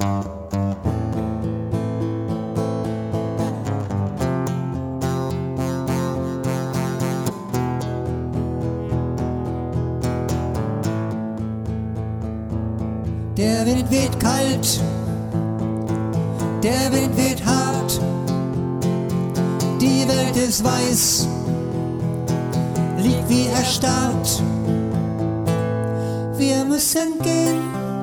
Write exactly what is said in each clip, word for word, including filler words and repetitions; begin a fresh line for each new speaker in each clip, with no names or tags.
Der Wind weht kalt, der Wind weht hart, die Welt ist weiß, liegt wie erstarrt. Wir müssen gehen,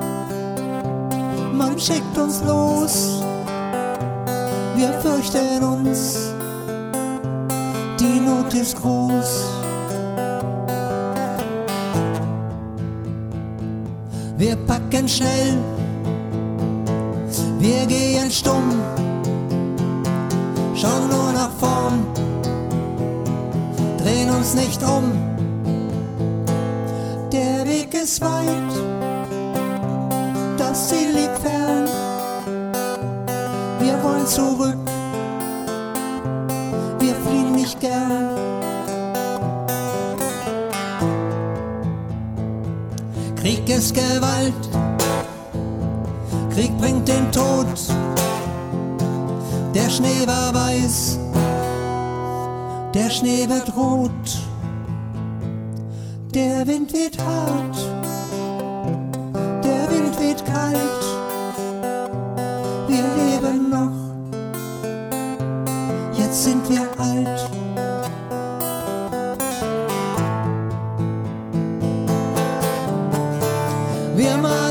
man schickt uns los, wir fürchten uns, die Not ist groß. Wir packen schnell, wir gehen stumm, schauen nur nach vorn, drehen uns nicht um. Der Weg ist weit, das Ziel liegt fern, wir wollen zurück, wir fliehen nicht gern. Krieg ist Gewalt, Krieg bringt den Tod. Der Schnee war weiß, der Schnee wird rot. Der Wind weht hart, der Wind weht kalt. Wir leben noch, jetzt sind wir alt. Wir machen